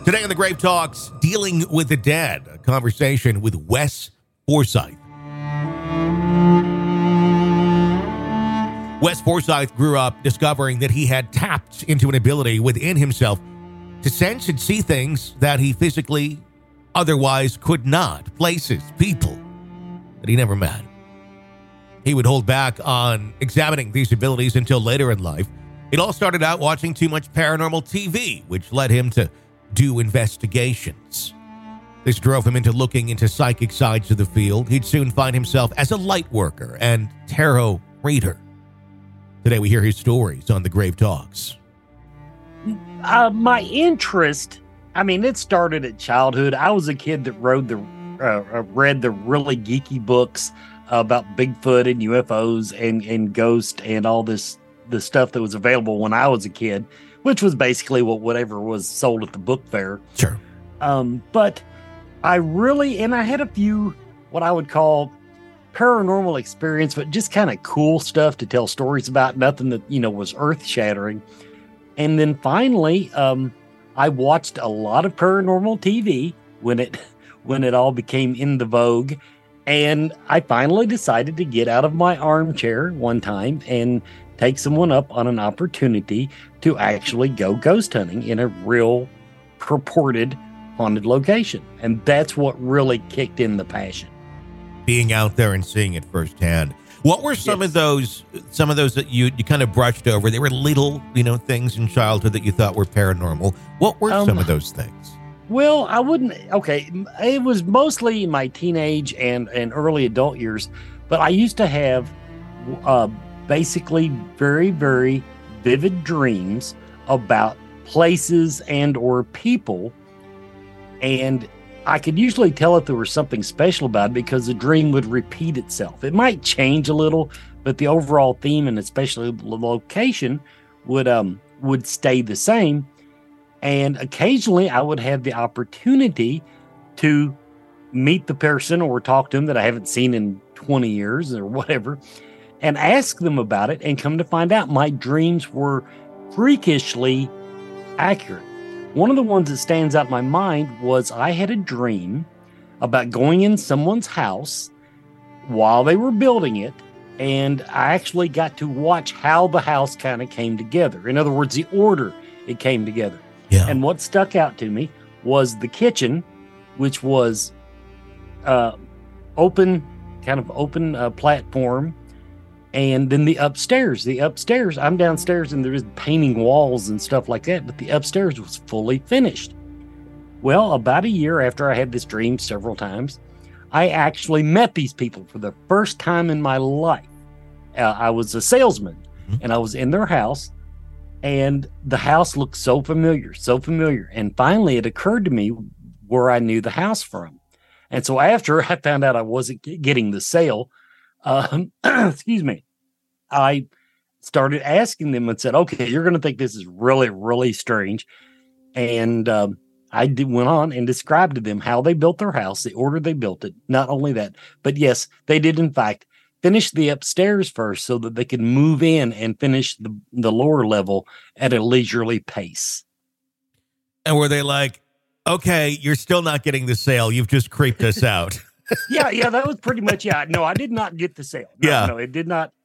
Today on the Grave Talks, dealing with the dead, a conversation with Wes Forsythe. Wes Forsythe grew up discovering that he had tapped into an ability within himself to sense and see things that he physically otherwise could not, places, people that he never met. He would hold back on examining these abilities until later in life. It all started out watching too much paranormal TV, which led him to do investigations. This drove him into looking into psychic sides of the field. He'd soon find himself as a light worker and tarot reader. Today we hear his stories on the Grave Talks. My interest, it started at childhood. I was a kid that read the really geeky books about Bigfoot and UFOs and ghosts and all the stuff that was available when I was a kid, which was basically whatever was sold at the book fair. Sure. But I had a few what I would call paranormal experience, but just kind of cool stuff to tell stories about, nothing that, was earth-shattering. And then finally, I watched a lot of paranormal TV when it all became in the vogue. And I finally decided to get out of my armchair one time and take someone up on an opportunity to actually go ghost hunting in a real purported haunted location. And that's what really kicked in the passion. Being out there and seeing it firsthand. What were some of those that you kind of brushed over? They were little, things in childhood that you thought were paranormal. What were some of those things? Well, it was mostly my teenage and early adult years, but I used to have basically very, very vivid dreams about places and or people, and I could usually tell if there was something special about it because the dream would repeat itself. It might change a little, but the overall theme and especially the location would stay the same. And occasionally I would have the opportunity to meet the person or talk to them that I haven't seen in 20 years or whatever, and ask them about it, and come to find out my dreams were freakishly accurate. One of the ones that stands out in my mind was I had a dream about going in someone's house while they were building it, and I actually got to watch how the house kind of came together. In other words, the order it came together. Yeah. And what stuck out to me was the kitchen, which was open platform. And then the upstairs, I'm downstairs and there's painting walls and stuff like that, but the upstairs was fully finished. Well, about a year after I had this dream several times, I actually met these people for the first time in my life. I was a salesman, and I was in their house, and the house looked so familiar. And finally it occurred to me where I knew the house from. And so after I found out I wasn't getting the sale, excuse me, I started asking them and said, okay, you're going to think this is really, really strange. And went on and described to them how they built their house, the order they built it. Not only that, but yes, they did in fact finish the upstairs first so that they could move in and finish the lower level at a leisurely pace. And were they like, okay, you're still not getting the sale. You've just creeped us out. Yeah, that was pretty much, No, I did not get the sale. No, it did not.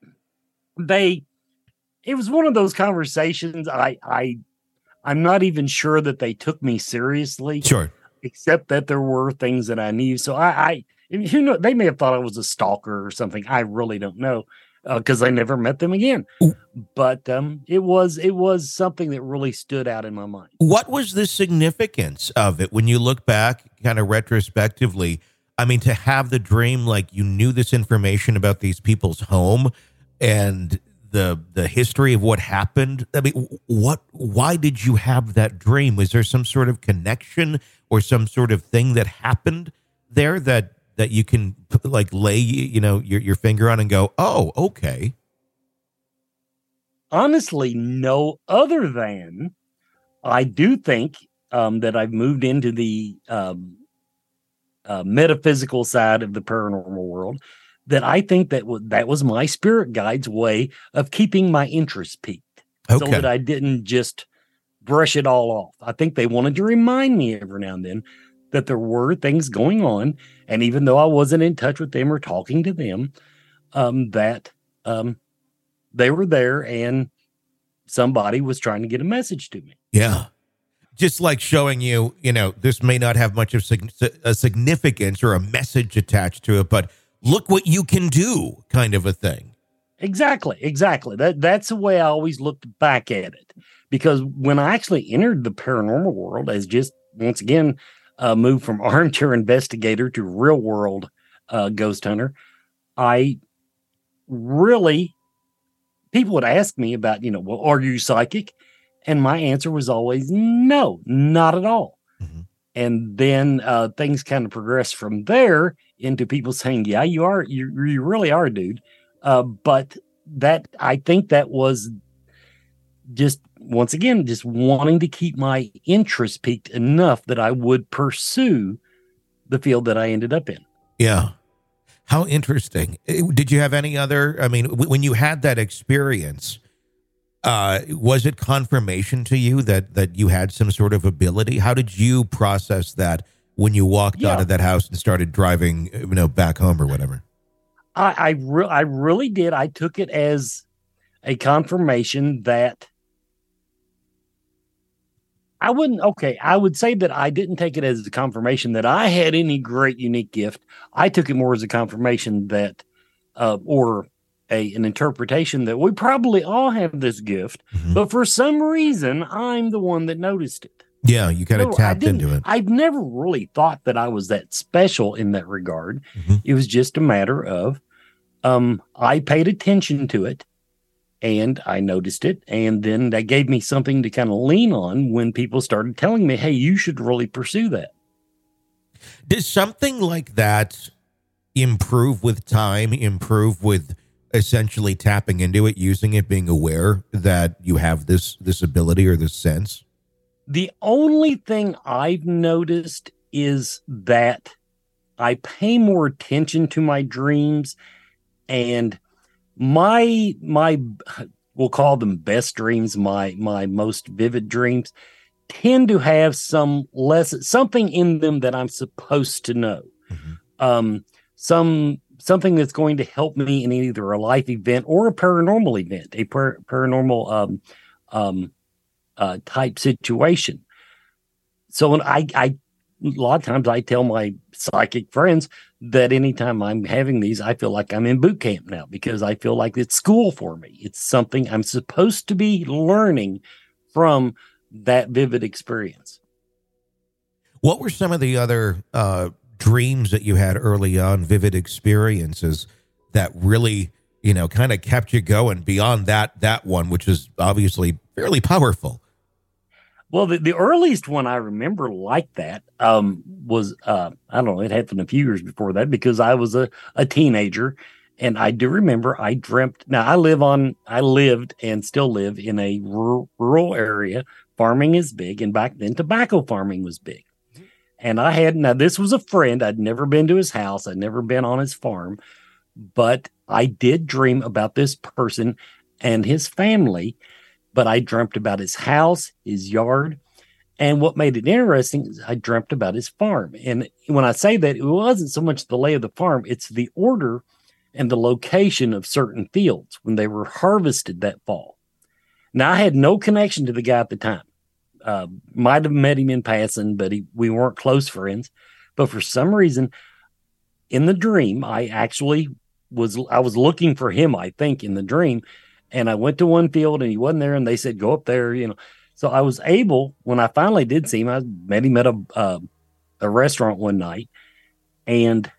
It was one of those conversations. I'm not even sure that they took me seriously. Sure. Except that there were things that I knew. So they may have thought I was a stalker or something. I really don't know because I never met them again. Ooh. But it was something that really stood out in my mind. What was the significance of it when you look back kind of retrospectively? To have the dream, like you knew this information about these people's home and the history of what happened. Why did you have that dream? Was there some sort of connection or some sort of thing that happened there that you can lay, your finger on and go, oh, okay. Honestly, no, other than I do think that I've moved into the metaphysical side of the paranormal world, that I think that was my spirit guide's way of keeping my interest peaked, so that I didn't just brush it all off. I think they wanted to remind me every now and then that there were things going on. And even though I wasn't in touch with them or talking to them, that they were there and somebody was trying to get a message to me. Yeah. Just like showing you, this may not have much of a significance or a message attached to it, but look what you can do, kind of a thing. Exactly. That's the way I always looked back at it. Because when I actually entered the paranormal world as just, once again, moved from armchair investigator to real world ghost hunter, I really, people would ask me about, well, are you psychic? And my answer was always no, not at all. Mm-hmm. And then things kind of progressed from there into people saying, yeah, you are, you really are, dude. But that, I think that was just, once again, just wanting to keep my interest peaked enough that I would pursue the field that I ended up in. Yeah. How interesting. Did you have any other, when you had that experience, was it confirmation to you that you had some sort of ability? How did you process that when you walked out of that house and started driving, back home or whatever? I really did. I took it as a confirmation that I would say that I didn't take it as a confirmation that I had any great unique gift. I took it more as a confirmation that, or an interpretation that we probably all have this gift, mm-hmm. but for some reason, I'm the one that noticed it. Yeah, you kind of tapped into it. I've never really thought that I was that special in that regard. Mm-hmm. It was just a matter of, I paid attention to it. And I noticed it. And then that gave me something to kind of lean on when people started telling me, hey, you should really pursue that. Does something like that improve with time, improve with essentially tapping into it, using it, being aware that you have this ability or this sense? The only thing I've noticed is that I pay more attention to my dreams, and my we'll call them best dreams, my most vivid dreams tend to have something in them that I'm supposed to know. Mm-hmm. Something that's going to help me in either a life event or a paranormal event, a paranormal type situation. So when I a lot of times I tell my psychic friends that anytime I'm having these, I feel like I'm in boot camp now because I feel like it's school for me. It's something I'm supposed to be learning from that vivid experience. What were some of the other dreams that you had early on, vivid experiences that really, kind of kept you going beyond that one, which is obviously fairly powerful? Well, the earliest one I remember like that was, I don't know, it happened a few years before that because I was a teenager. And I do remember I dreamt. Now, I lived and still live in a rural area. Farming is big. And back then, tobacco farming was big. And now this was a friend. I'd never been to his house. I'd never been on his farm. But I did dream about this person and his family. But I dreamt about his house, his yard. And what made it interesting is I dreamt about his farm. And when I say that, it wasn't so much the lay of the farm, it's the order and the location of certain fields when they were harvested that fall. Now, I had no connection to the guy at the time. Might have met him in passing, but we weren't close friends. But for some reason, in the dream, I was looking for him, I think, in the dream. And I went to one field and he wasn't there. And they said, go up there, So I was able, when I finally did see him, I met him at a restaurant one night. And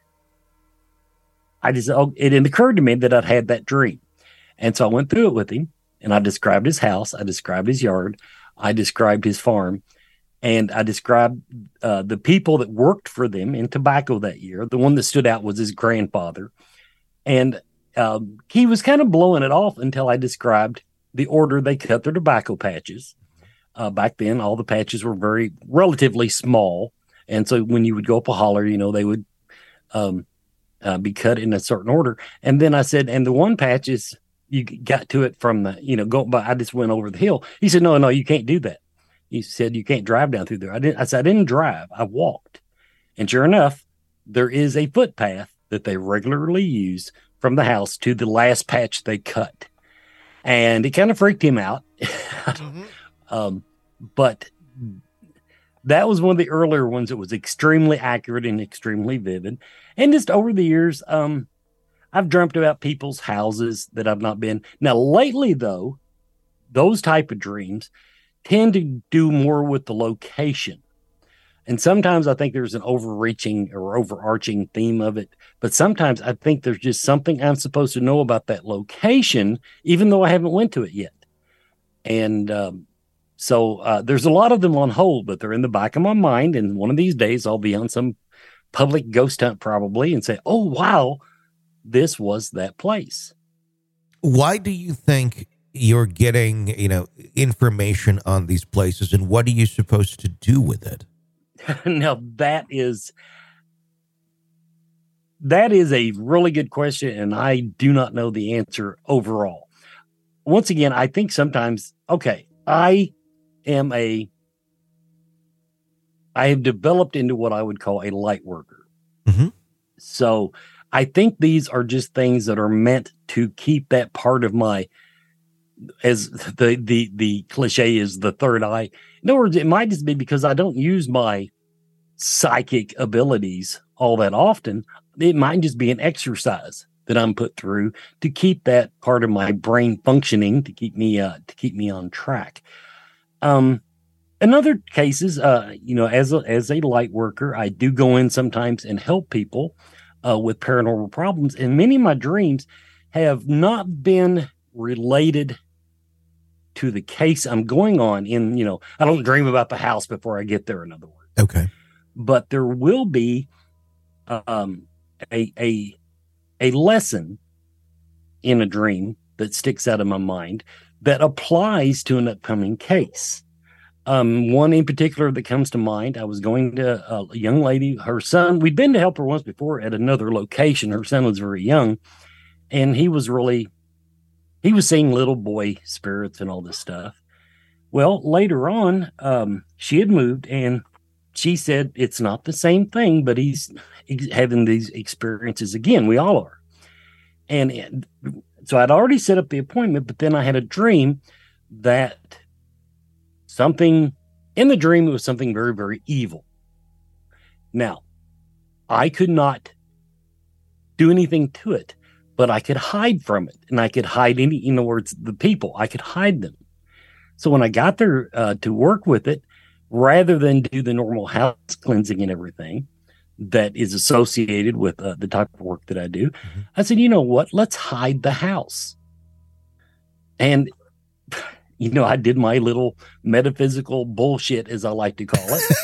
it occurred to me that I'd had that dream. And so I went through it with him and I described his house. I described his yard. I described his farm. And I described the people that worked for them in tobacco that year. The one that stood out was his grandfather. And he was kind of blowing it off until I described the order they cut their tobacco patches. Back then, all the patches were relatively small. And so when you would go up a holler, they would be cut in a certain order. And then I said, and the one patch you got to it from the, go by, I just went over the hill. He said, no, you can't do that. He said, you can't drive down through there. I said, I didn't drive. I walked. And sure enough, there is a footpath that they regularly use from the house to the last patch they cut. And it kind of freaked him out. But that was one of the earlier ones that was extremely accurate and extremely vivid. And just over the years, I've dreamt about people's houses that I've not been. Now, lately, though, those type of dreams tend to do more with the location. And sometimes I think there's an overreaching or overarching theme of it. But sometimes I think there's just something I'm supposed to know about that location, even though I haven't went to it yet. And so there's a lot of them on hold, but they're in the back of my mind. And one of these days I'll be on some public ghost hunt probably and say, oh, wow, this was that place. Why do you think you're getting, information on these places, and what are you supposed to do with it? Now, that is a really good question, and I do not know the answer overall. Once again, I think sometimes, I have developed into what I would call a light worker. Mm-hmm. So I think these are just things that are meant to keep that part of my, as the cliche is, the third eye. In other words, it might just be because I don't use my psychic abilities all that often. It might just be an exercise that I'm put through to keep that part of my brain functioning, to keep me on track. In other cases, as a light worker, I do go in sometimes and help people with paranormal problems. And many of my dreams have not been related to the case I'm going on in, I don't dream about the house before I get there, in other words. Okay. But there will be a lesson in a dream that sticks out of my mind that applies to an upcoming case. One in particular that comes to mind, I was going to a young lady, her son, we'd been to help her once before at another location. Her son was very young, and he was seeing little boy spirits and all this stuff. Well, later on, she had moved, and she said it's not the same thing, but he's having these experiences again. We all are. And so I'd already set up the appointment, but then I had a dream that something in the dream, it was something very, very evil. Now, I could not do anything to it, but I could hide from it, and I could hide in other words, the people, I could hide them. So when I got there to work with it, rather than do the normal house cleansing and everything that is associated with the type of work that I do, I said, you know what, let's hide the house. And I did my little metaphysical bullshit, as I like to call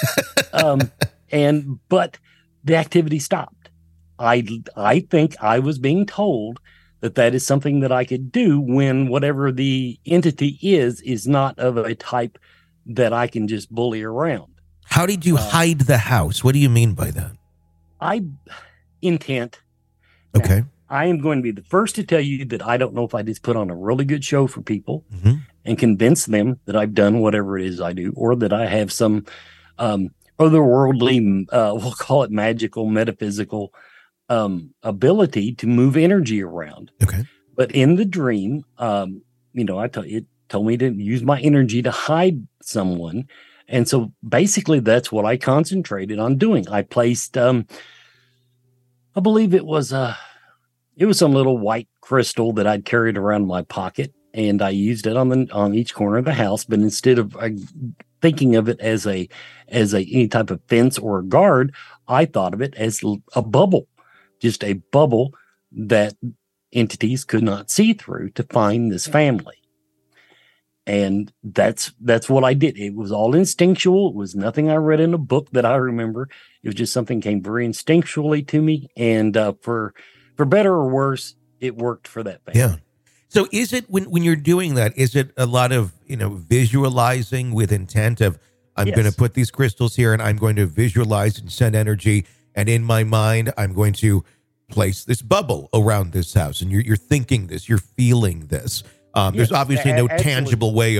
it. But the activity stopped. I think I was being told that is something that I could do when whatever the entity is not of a type that I can just bully around. How did you hide the house? What do you mean by that? Intent. Okay. Now, I am going to be the first to tell you that I don't know if I just put on a really good show for people and convince them that I've done whatever it is I do, or that I have some otherworldly, we'll call it magical, metaphysical ability to move energy around. Okay. But in the dream, it told me to use my energy to hide someone. And so basically that's what I concentrated on doing. I placed, I believe it was some little white crystal that I'd carried around my pocket, and I used it on each corner of the house. But instead of thinking of it as any type of fence or a guard, I thought of it as a bubble, just a bubble that entities could not see through to find this family. And that's what I did. It was all instinctual. It was nothing I read in a book that I remember. It was just something came very instinctually to me. And for better or worse, it worked for that family. Yeah. So is it when you're doing that, is it a lot of, visualizing with intent of I'm going to put these crystals here and I'm going to visualize and send energy. And in my mind, I'm going to place this bubble around this house. And you're thinking this, you're feeling this. There's obviously no tangible way of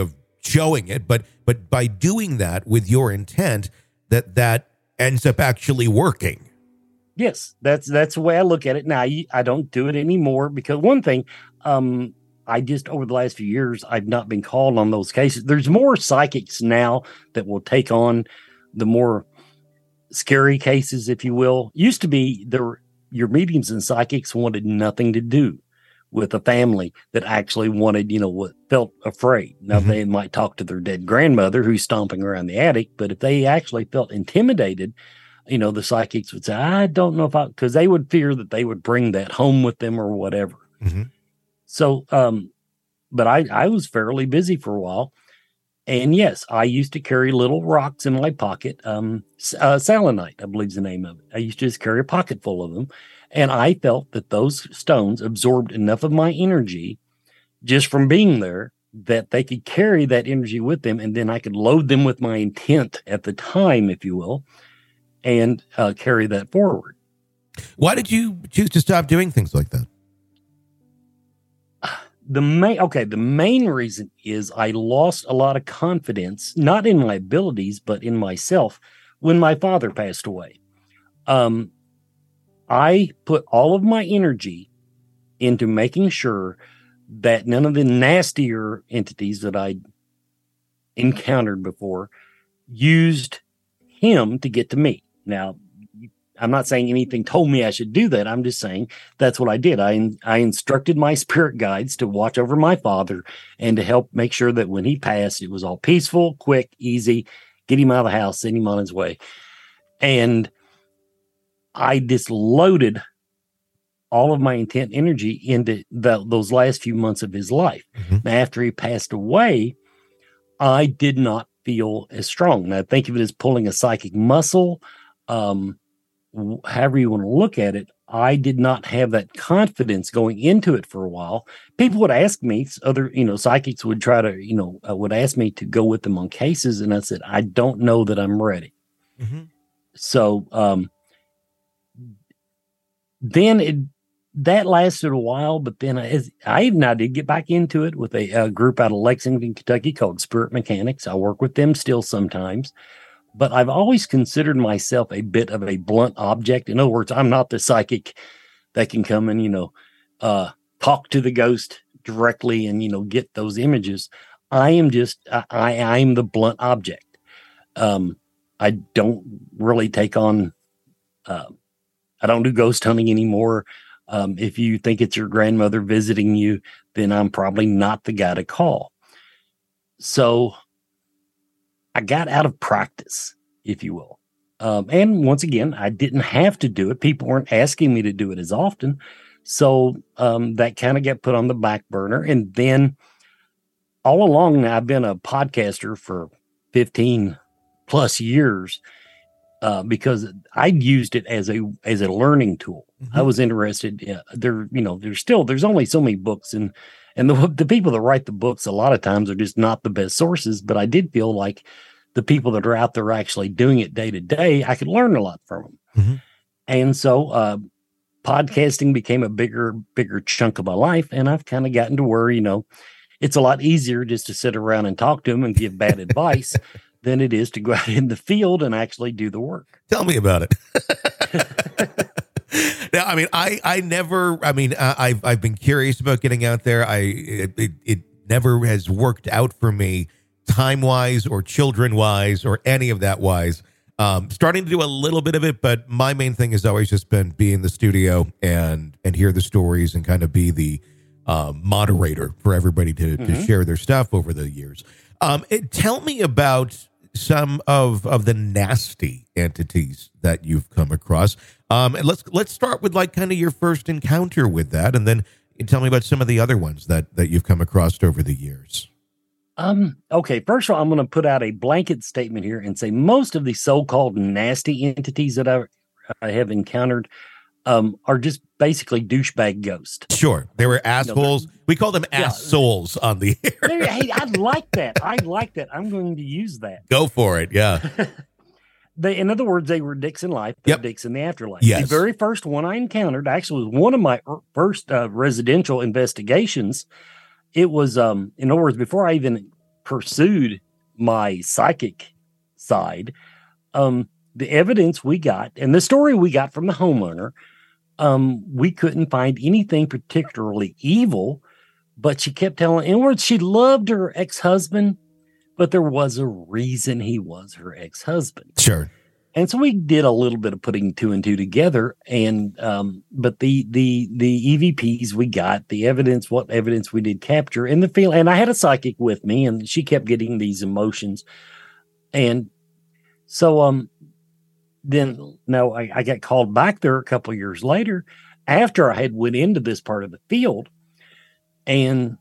showing it, but by doing that with your intent, that ends up actually working. Yes, that's the way I look at it. Now, I don't do it anymore because one thing, I just over the last few years, I've not been called on those cases. There's more psychics now that will take on the more scary cases, if you will. Used to be your mediums and psychics wanted nothing to do with a family that actually wanted, what felt afraid. Now, they might talk to their dead grandmother who's stomping around the attic, but if they actually felt intimidated, the psychics would say, I don't know because they would fear that they would bring that home with them or whatever. Mm-hmm. So, but I was fairly busy for a while. And yes, I used to carry little rocks in my pocket. Selenite, I believe is the name of it. I used to just carry a pocket full of them. And I felt that those stones absorbed enough of my energy just from being there that they could carry that energy with them. And then I could load them with my intent at the time, if you will, and carry that forward. Why did you choose to stop doing things like that? The main reason is I lost a lot of confidence, not in my abilities, but in myself when my father passed away. I put all of my energy into making sure that none of the nastier entities that I encountered before used him to get to me. Now, I'm not saying anything told me I should do that. I'm just saying that's what I did. I instructed my spirit guides to watch over my father and to help make sure that when he passed, it was all peaceful, quick, easy, get him out of the house, send him on his way. And I just loaded all of my intent energy into those last few months of his life. Mm-hmm. After he passed away, I did not feel as strong. Now, think of it as pulling a psychic muscle. However you want to look at it, I did not have that confidence going into it for a while. People would ask me, other, psychics would try to, would ask me to go with them on cases. And I said, I don't know that I'm ready. Mm-hmm. So, then that lasted a while, but then I did get back into it with a group out of Lexington, Kentucky called Spirit Mechanics. I work with them still sometimes. But I've always considered myself a bit of a blunt object. In other words, I'm not the psychic that can come and, talk to the ghost directly and, get those images. I am just, I'm the blunt object. I don't really take on, I don't do ghost hunting anymore. If you think it's your grandmother visiting you, then I'm probably not the guy to call. So I got out of practice, if you will. And once again, I didn't have to do it. People weren't asking me to do it as often. So that kind of got put on the back burner. And then all along, I've been a podcaster for 15 plus years because I used it as a learning tool. Mm-hmm. I was interested. There's only so many books and the people that write the books a lot of times are just not the best sources, but I did feel like the people that are out there actually doing it day to day, I could learn a lot from them. Mm-hmm. And so podcasting became a bigger chunk of my life. And I've kind of gotten to where, it's a lot easier just to sit around and talk to them and give bad advice than it is to go out in the field and actually do the work. Tell me about it. Now, I've been curious about getting out there. It never has worked out for me time-wise or children-wise or any of that wise. Starting to do a little bit of it, but my main thing has always just been be in the studio and hear the stories and kind of be the moderator for everybody to share their stuff over the years. Tell me about some of the nasty entities that you've come across. And let's start with like kind of your first encounter with that, and then tell me about some of the other ones that you've come across over the years. Okay. First of all, I'm going to put out a blanket statement here and say most of the so-called nasty entities that I have encountered are just basically douchebag ghosts. Sure. They were assholes. We call them assholes on the air. Hey, I like that. I'm going to use that. Go for it. Yeah. In other words, they were dicks in life, dicks in the afterlife. Yes. The very first one I encountered actually was one of my first residential investigations. It was, in other words, before I even pursued my psychic side, the evidence we got and the story we got from the homeowner, we couldn't find anything particularly evil, but she kept telling, in other words, she loved her ex-husband, but there was a reason he was her ex-husband. Sure. And so we did a little bit of putting two and two together, and but the EVPs we got, the evidence, what evidence we did capture, and the feel, and I had a psychic with me, and she kept getting these emotions, and so then now I got called back there a couple of years later after I had went into this part of the field, and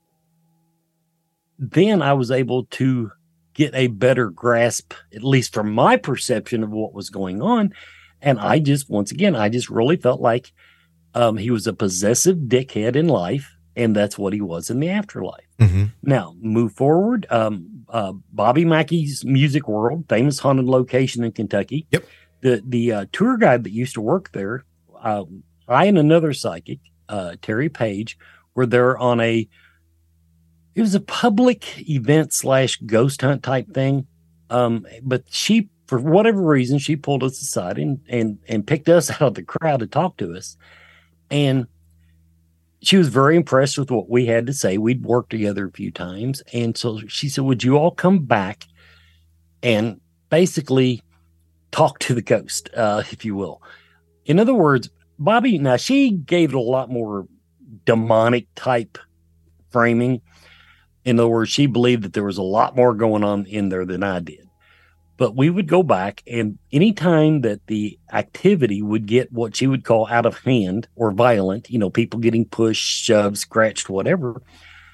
then I was able to get a better grasp, at least from my perception of what was going on. And I just, once again, I just really felt like he was a possessive dickhead in life, and that's what he was in the afterlife. Mm-hmm. Now, move forward. Bobby Mackey's Music World, famous haunted location in Kentucky. Yep. The tour guide that used to work there, I and another psychic, Terry Page, were there on it was a public event / ghost hunt type thing. But she, for whatever reason, she pulled us aside and picked us out of the crowd to talk to us. And she was very impressed with what we had to say. We'd worked together a few times. And so she said, would you all come back and basically talk to the ghost, if you will? In other words, Bobby, now she gave it a lot more demonic type framing. In other words, she believed that there was a lot more going on in there than I did. But we would go back, and anytime that the activity would get what she would call out of hand or violent, people getting pushed, shoved, scratched, whatever,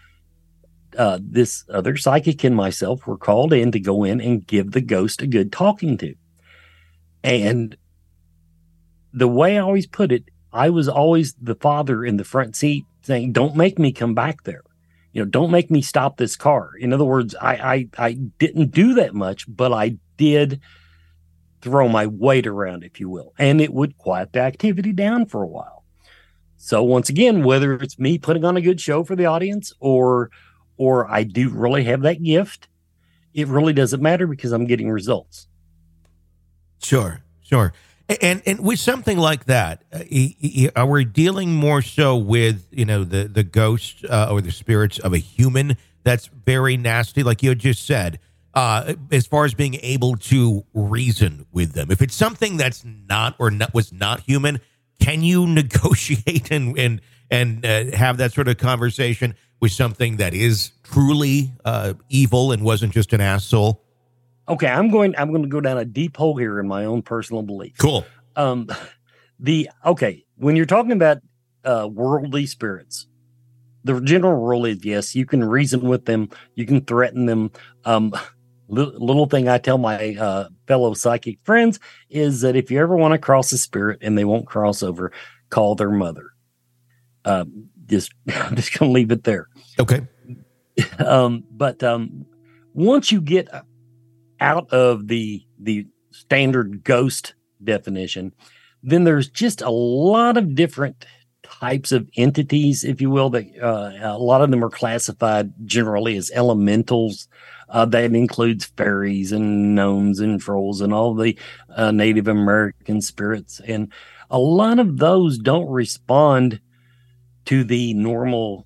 this other psychic and myself were called in to go in and give the ghost a good talking to. And the way I always put it, I was always the father in the front seat saying, don't make me come back there. Don't make me stop this car. In other words, I didn't do that much, but I did throw my weight around, if you will, and it would quiet the activity down for a while. So once again, whether it's me putting on a good show for the audience or I do really have that gift, it really doesn't matter because I'm getting results. Sure. And with something like that, are we dealing more so with, the ghost or the spirits of a human that's very nasty, like you had just said, as far as being able to reason with them? If it's something that's was not human, can you negotiate and have that sort of conversation with something that is truly evil and wasn't just an asshole? Okay, I'm going to go down a deep hole here in my own personal belief. Cool. When you're talking about worldly spirits, the general rule is yes, you can reason with them, you can threaten them. Little thing I tell my fellow psychic friends is that if you ever want to cross a spirit and they won't cross over, call their mother. I'm just going to leave it there. Okay. But once you get out of the standard ghost definition, then there's just a lot of different types of entities, if you will, that a lot of them are classified generally as elementals. That includes fairies and gnomes and trolls and all the Native American spirits. And a lot of those don't respond to the normal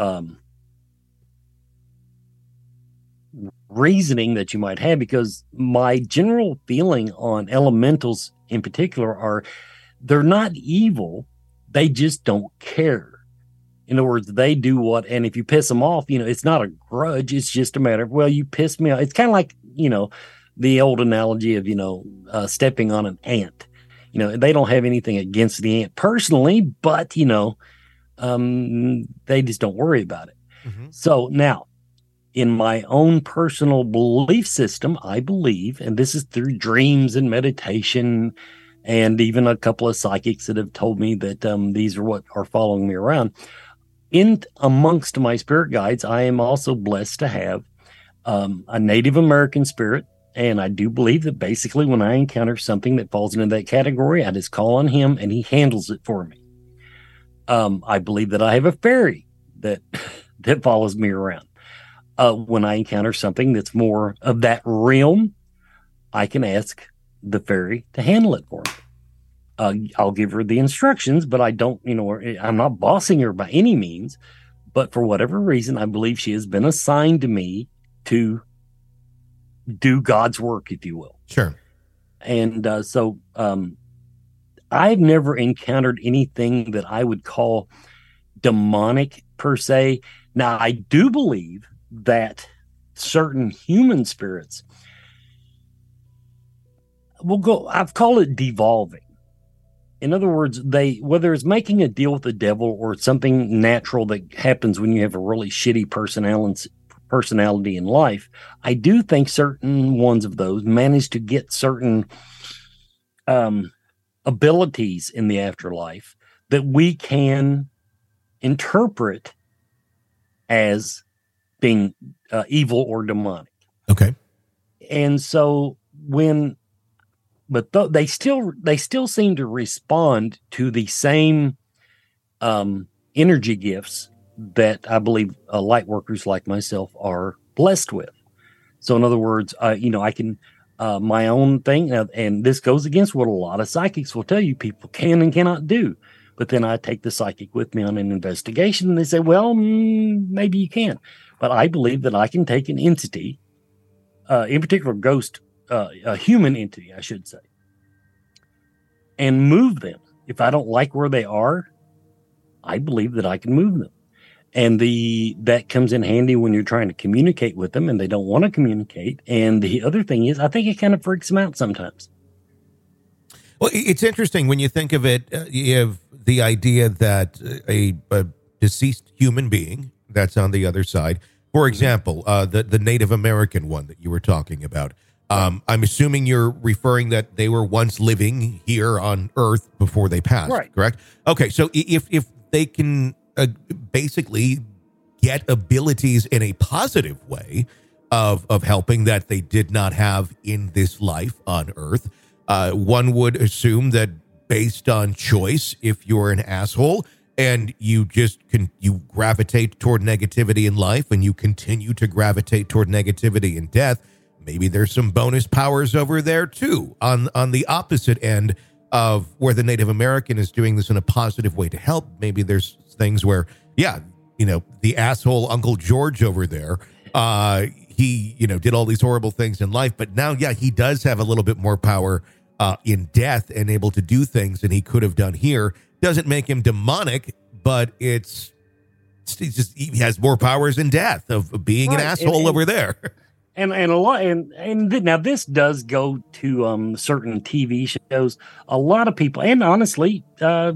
reasoning that you might have, because my general feeling on elementals in particular are they're not evil, they just don't care. In other words, they do what, and if you piss them off, it's not a grudge, it's just a matter of, well, you pissed me off. It's kind of like, the old analogy of, stepping on an ant. They don't have anything against the ant personally, but, they just don't worry about it. Mm-hmm. So now, in my own personal belief system, I believe, and this is through dreams and meditation, and even a couple of psychics that have told me that these are what are following me around. In amongst my spirit guides, I am also blessed to have a Native American spirit, and I do believe that basically when I encounter something that falls into that category, I just call on him and he handles it for me. I believe that I have a fairy that follows me around. when I encounter something that's more of that realm, I can ask the fairy to handle it for me. I'll give her the instructions, but I don't, I'm not bossing her by any means. But for whatever reason, I believe she has been assigned to me to do God's work, if you will. Sure. And so I've never encountered anything that I would call demonic per se. Now, I do believe that certain human spirits will go, I've called it devolving. In other words, whether it's making a deal with the devil or something natural that happens when you have a really shitty personality in life, I do think certain ones of those manage to get certain abilities in the afterlife that we can interpret as being evil or demonic. Okay. And so they still seem to respond to the same energy gifts that I believe light workers like myself are blessed with. So in other words, I can my own thing, and this goes against what a lot of psychics will tell you people can and cannot do. But then I take the psychic with me on an investigation, and they say, well, maybe you can. But I believe that I can take an entity, in particular ghost, a human entity, I should say, and move them. If I don't like where they are, I believe that I can move them. And that comes in handy when you're trying to communicate with them and they don't want to communicate. And the other thing is, I think it kind of freaks them out sometimes. Well, it's interesting when you think of it. You have the idea that a deceased human being that's on the other side, for example, the Native American one that you were talking about. I'm assuming you're referring that they were once living here on Earth before they passed, right? Correct? Okay, so if they can basically get abilities in a positive way of helping that they did not have in this life on Earth, one would assume that based on choice, if you're an asshole and you gravitate toward negativity in life and you continue to gravitate toward negativity in death, maybe there's some bonus powers over there too on the opposite end of where the Native American is doing this in a positive way to help. Maybe there's things where, the asshole Uncle George over there, he, did all these horrible things in life, but now, he does have a little bit more power in death and able to do things than he could have done here. Doesn't make him demonic, but he has more powers in death of being an asshole over there. And a lot, and now this does go to certain TV shows. A lot of people, and honestly,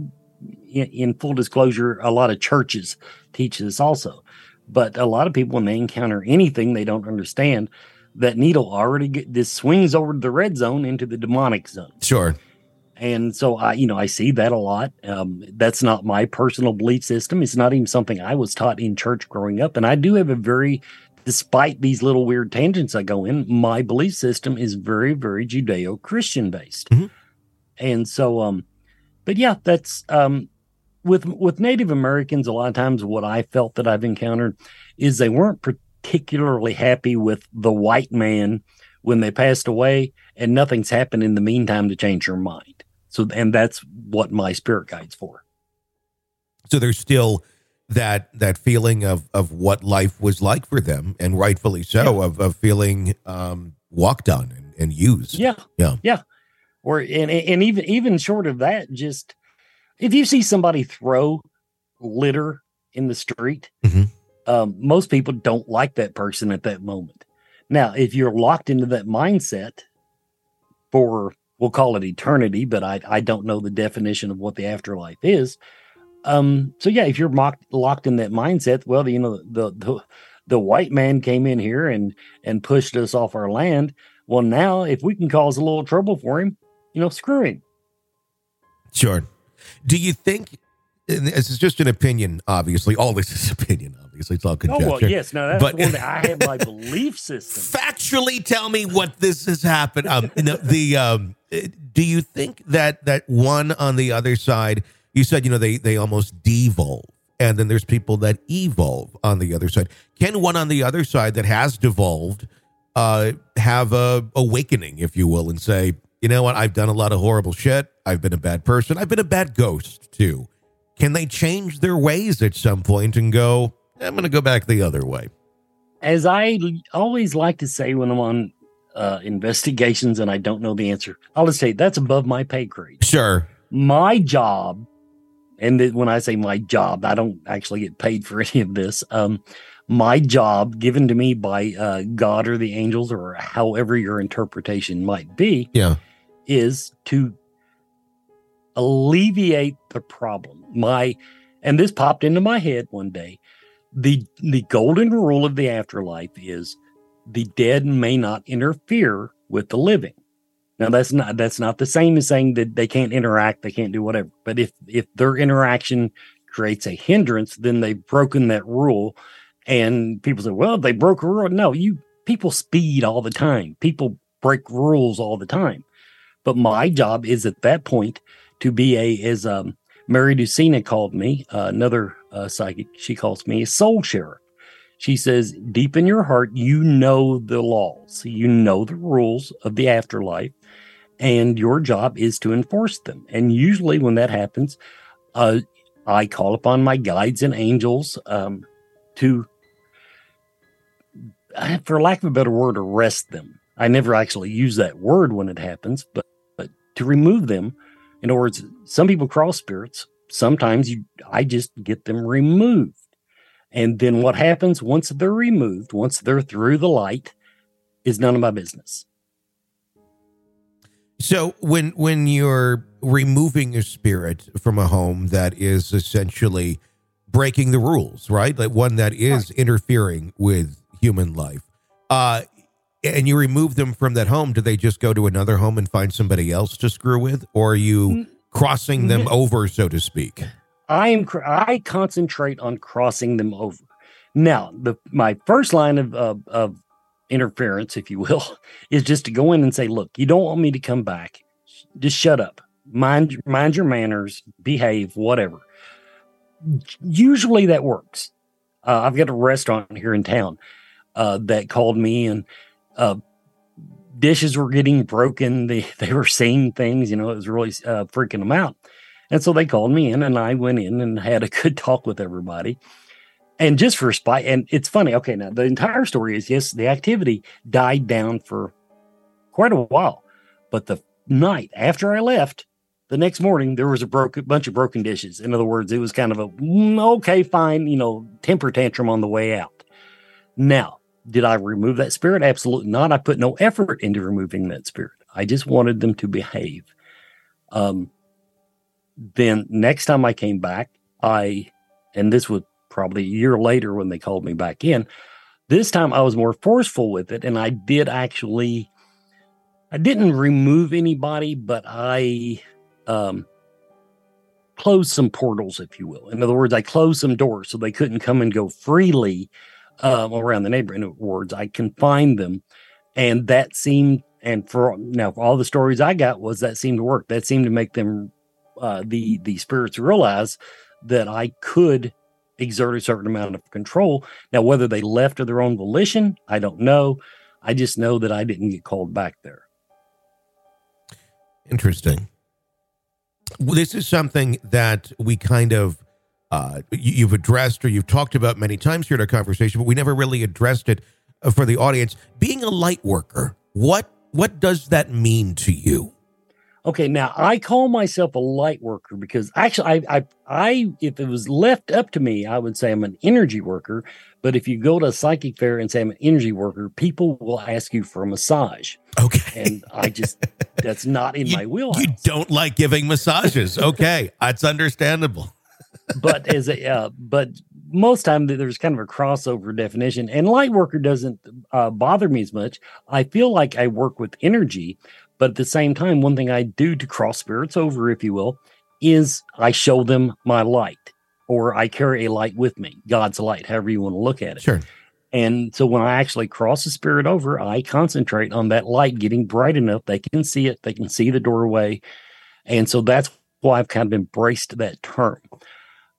in full disclosure, a lot of churches teach this also. But a lot of people, when they encounter anything they don't understand, that needle already this swings over to the red zone into the demonic zone. Sure. And so I see that a lot. That's not my personal belief system. It's not even something I was taught in church growing up. And I do have despite these little weird tangents I go in, my belief system is very, very Judeo-Christian based. Mm-hmm. And so, but yeah, that's, with Native Americans, a lot of times what I felt that I've encountered is they weren't particularly happy with the white man when they passed away, and nothing's happened in the meantime to change their mind. So, and that's what my spirit guide's for. So there's still that feeling of what life was like for them, and rightfully so, of feeling walked on and used. Yeah. Or and even short of that, just if you see somebody throw litter in the street, most people don't like that person at that moment. Now, if you're locked into that mindset for, we'll call it eternity, but I don't know the definition of what the afterlife is. So yeah, if you're locked in that mindset, well, the white man came in here and pushed us off our land. Well, now if we can cause a little trouble for him, screw him. Sure. Do you think, and this is just an opinion, obviously, all this is opinion, obviously, it's all conjecture. Oh, well, yes, no, that's one that I have my belief system. Factually tell me what this has happened. Do you think that one on the other side, you said, they almost devolve. and then there's people that evolve on the other side. Can one on the other side that has devolved have a awakening, if you will, and say, you know what, I've done a lot of horrible shit. I've been a bad person. I've been a bad ghost too. Can they change their ways at some point and go, I'm going to go back the other way? As I always like to say when I'm on investigations and I don't know the answer, I'll just say that's above my pay grade. Sure. My job, and when I say my job, I don't actually get paid for any of this. My job given to me by God or the angels or however your interpretation might be, is to alleviate the problem. And this popped into my head one day. The golden rule of the afterlife is the dead may not interfere with the living. Now that's not the same as saying that they can't interact, they can't do whatever. But if their interaction creates a hindrance, then they've broken that rule. And people say, well, they broke a rule. No, people speed all the time. People break rules all the time. But my job is at that point to be as Mary Ducina called me, another psychic, she calls me a soul sheriff. She says, deep in your heart, you know the laws, you know the rules of the afterlife, and your job is to enforce them. And usually when that happens, I call upon my guides and angels to, for lack of a better word, arrest them. I never actually use that word when it happens, but to remove them. In other words, some people cross spirits. Sometimes I just get them removed. And then what happens once they're removed, once they're through the light, is none of my business. So when you're removing a spirit from a home that is essentially breaking the rules, right? Like one that is interfering with human life, and you remove them from that home, do they just go to another home and find somebody else to screw with? Or are you crossing them over, so to speak? I concentrate on crossing them over. Now, my first line of interference, if you will, is just to go in and say, look, you don't want me to come back. Just shut up. Mind your manners, behave, whatever. Usually that works. I've got a restaurant here in town that called me, and dishes were getting broken. They were seeing things, it was really freaking them out. And so they called me in, and I went in and had a good talk with everybody. And just for spite, and it's funny. Okay, now the entire story is, yes, the activity died down for quite a while. But the night after I left, the next morning, there was a bunch of broken dishes. In other words, it was kind of a, okay, fine, temper tantrum on the way out. Now, did I remove that spirit? Absolutely not. I put no effort into removing that spirit. I just wanted them to behave. Then next time I came back, and this was probably a year later when they called me back in, this time I was more forceful with it. And I didn't remove anybody, but I closed some portals, if you will. In other words, I closed some doors so they couldn't come and go freely around the neighborhood. In other words, I confined them. And that seemed, for all the stories I got that seemed to work. That seemed to make them, the spirits realize that I could exert a certain amount of control. Now, whether they left of their own volition, I don't know. I just know that I didn't get called back there. Interesting. Well, this is something that we kind of, you've addressed or you've talked about many times here in our conversation, but we never really addressed it for the audience. Being a light worker, what does that mean to you? Okay, now I call myself a light worker because actually, I if it was left up to me, I would say I'm an energy worker. But if you go to a psychic fair and say I'm an energy worker, people will ask you for a massage. Okay, and that's not in my wheelhouse. You don't like giving massages, okay? That's understandable. But but most time there's kind of a crossover definition, and light worker doesn't bother me as much. I feel like I work with energy. But at the same time, one thing I do to cross spirits over, if you will, is I show them my light, or I carry a light with me, God's light, however you want to look at it. Sure. And so when I actually cross a spirit over, I concentrate on that light getting bright enough they can see it, they can see the doorway. And so that's why I've kind of embraced that term.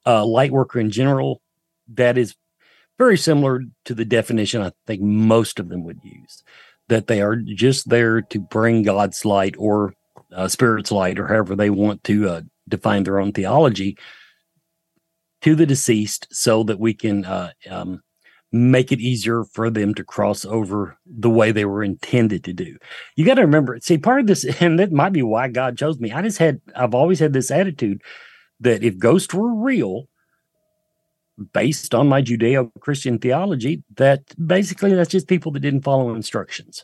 light worker in general, that is very similar to the definition I think most of them would use, that they are just there to bring God's light or Spirit's light, or however they want to define their own theology, to the deceased, so that we can make it easier for them to cross over the way they were intended to do. You got to remember, see, part of this, and that might be why God chose me. I've always had this attitude that if ghosts were real, based on my Judeo-Christian theology, that basically that's just people that didn't follow instructions.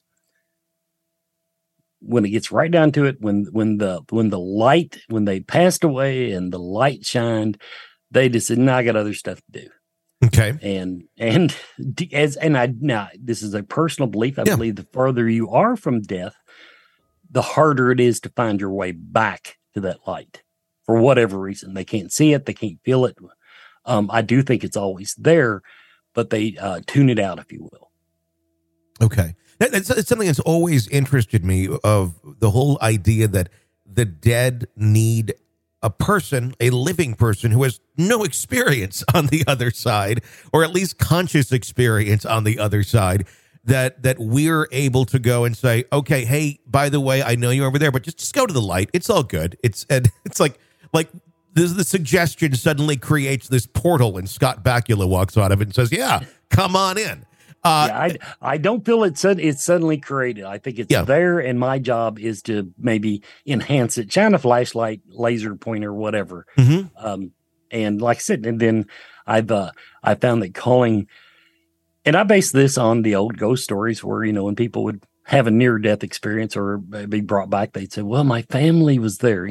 When it gets right down to it, when they passed away and the light shined, they just said, "No, I got other stuff to do." Okay. And now this is a personal belief. I believe the further you are from death, the harder it is to find your way back to that light for whatever reason. They can't see it. They can't feel it. I do think it's always there, but they tune it out, if you will. Okay. It's something that's always interested me, of the whole idea that the dead need a person, a living person who has no experience on the other side, or at least conscious experience on the other side, that we're able to go and say, okay, hey, by the way, I know you're over there, but just go to the light. It's all good. It's like the suggestion suddenly creates this portal, and Scott Bakula walks out of it and says, yeah, come on in. I don't feel it's suddenly created. I think it's there, and my job is to maybe enhance it, shine a flashlight, laser pointer, whatever. Mm-hmm. And like I said, and then I found that calling, and I base this on the old ghost stories where, when people would have a near-death experience or be brought back, they'd say, well, my family was there,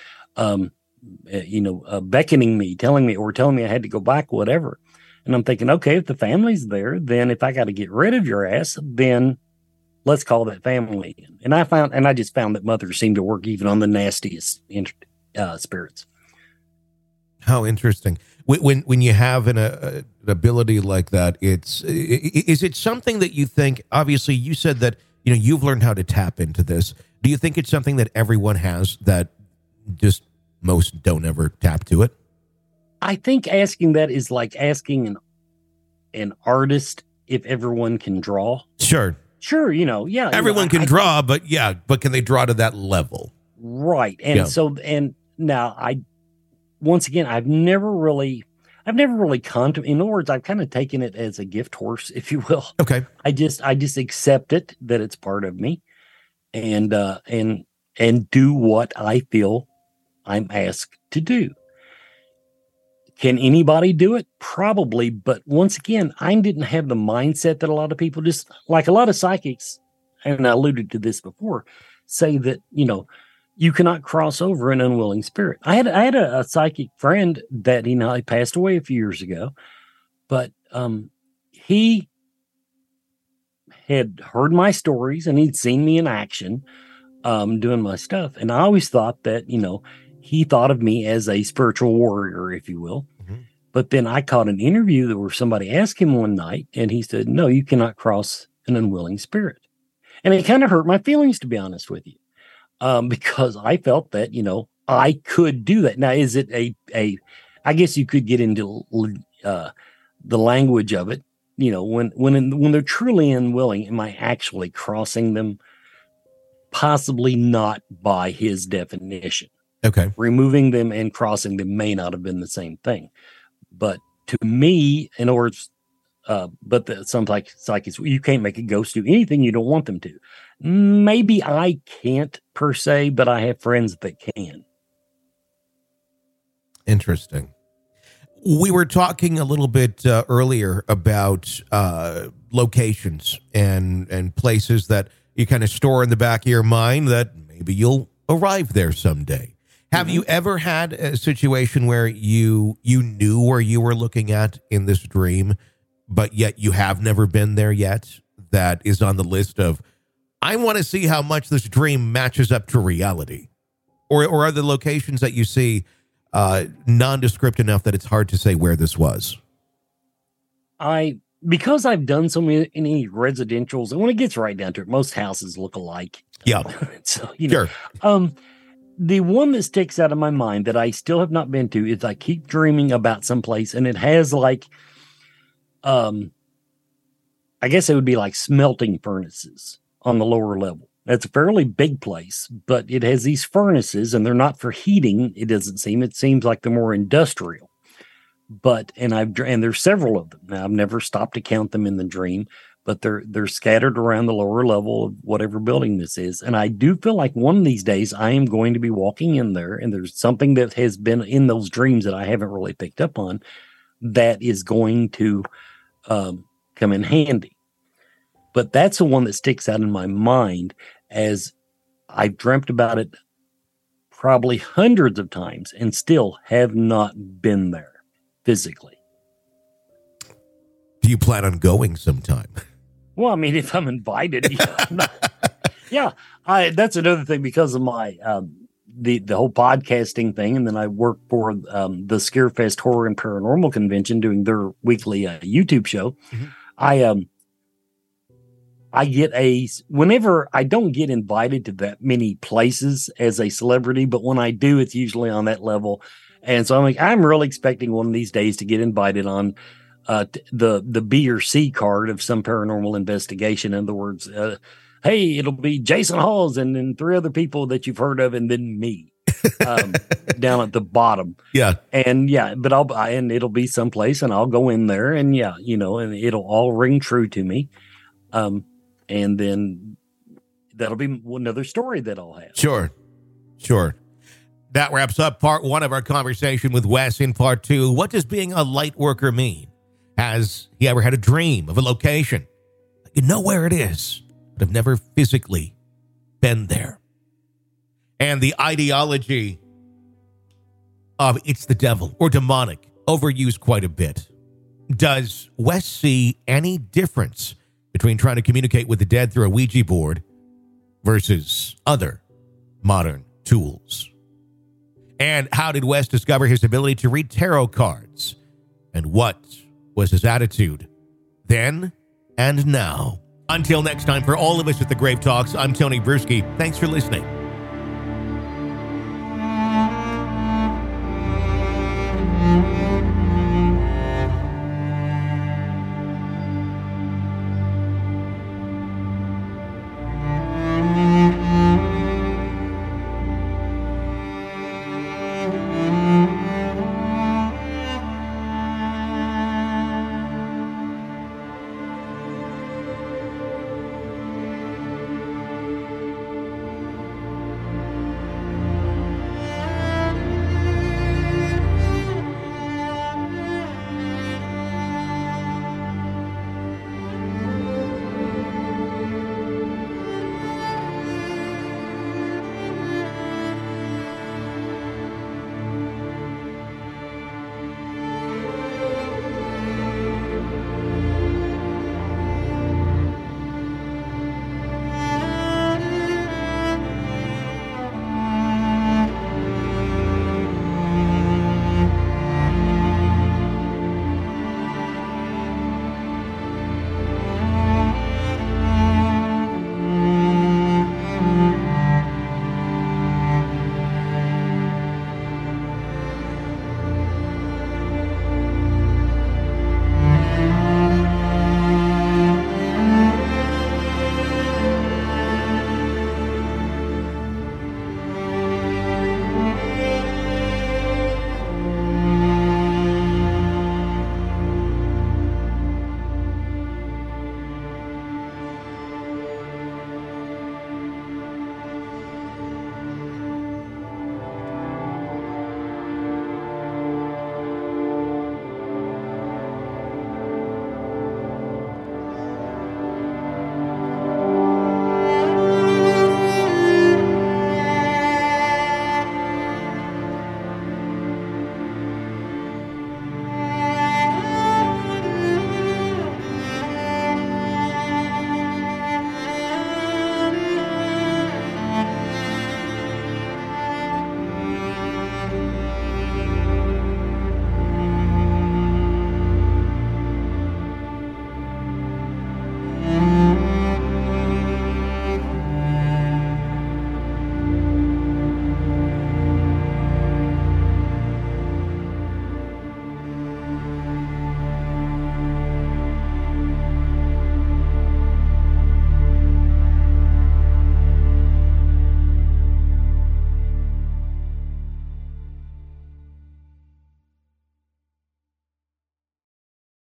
beckoning me, telling me I had to go back, whatever. And I'm thinking, okay, if the family's there, then if I got to get rid of your ass, then let's call that family in. And I just found that mothers seem to work even on the nastiest spirits. How interesting. When you have an ability like that, is it something that you think, obviously you said that, you've learned how to tap into this. Do you think it's something that everyone has, that just most don't ever tap to it? I think asking that is like asking an artist if everyone can draw. Sure. Everyone can draw, but can they draw to that level? Right. And now I've never really contemplated. In other words, I've kind of taken it as a gift horse, if you will. Okay. I just accept it, that it's part of me, and do what I feel I'm asked to do. Can anybody do it? Probably. But once again, I didn't have the mindset that a lot of people, just like a lot of psychics, and I alluded to this before, say that, you cannot cross over an unwilling spirit. I had a psychic friend that he passed away a few years ago, but he had heard my stories and he'd seen me in action doing my stuff. And I always thought that, he thought of me as a spiritual warrior, if you will. Mm-hmm. But then I caught an interview where somebody asked him one night, and he said, no, you cannot cross an unwilling spirit. And it kind of hurt my feelings, to be honest with you, because I felt that, I could do that. Now, is it I guess you could get into the language of it, when they're truly unwilling, am I actually crossing them? Possibly not by his definition. Okay. Removing them and crossing them may not have been the same thing. But to me, in other words, some psychics, you can't make a ghost do anything you don't want them to. Maybe I can't per se, but I have friends that can. Interesting. We were talking a little bit earlier about locations and places that you kind of store in the back of your mind that maybe you'll arrive there someday. Have you ever had a situation where you knew where you were looking at in this dream, but yet you have never been there yet? That is on the list of, I want to see how much this dream matches up to reality. Or are the locations that you see nondescript enough that it's hard to say where this was? Because I've done so many residentials, and when it gets right down to it, most houses look alike. Yeah. So, sure. the one that sticks out of my mind that I still have not been to is I keep dreaming about someplace, and it has like, I guess it would be like smelting furnaces on the lower level. It's a fairly big place, but it has these furnaces, and they're not for heating. It doesn't seem. It seems like they're more industrial. But and there's several of them. Now I've never stopped to count them in the dream, but they're scattered around the lower level of whatever building this is. And I do feel like one of these days I am going to be walking in there, and there's something that has been in those dreams that I haven't really picked up on that is going to come in handy. But that's the one that sticks out in my mind, as I've dreamt about it probably hundreds of times and still have not been there physically. Do you plan on going sometime? Well, I mean, if I'm invited, that's another thing because of my the whole podcasting thing, and then I work for the Scarefest Horror and Paranormal Convention doing their weekly YouTube show. Mm-hmm. I get whenever I don't get invited to that many places as a celebrity, but when I do, it's usually on that level. And so I'm really expecting one of these days to get invited on the B or C card of some paranormal investigation. In other words, hey, it'll be Jason Hawes and then 3 other people that you've heard of, and then me down at the bottom. Yeah. And but and it'll be someplace, and I'll go in there, and and it'll all ring true to me. And then that'll be another story that I'll have. Sure. That wraps up part 1 of our conversation with Wes. In part 2, what does being a light worker mean? Has he ever had a dream of a location? You know where it is, but have never physically been there. And the ideology of it's the devil or demonic, overused quite a bit. Does Wes see any difference between trying to communicate with the dead through a Ouija board versus other modern tools? And how did Wes discover his ability to read tarot cards? And what was his attitude then and now? Until next time, for all of us at the Grave Talks, I'm Tony Bruschi. Thanks for listening.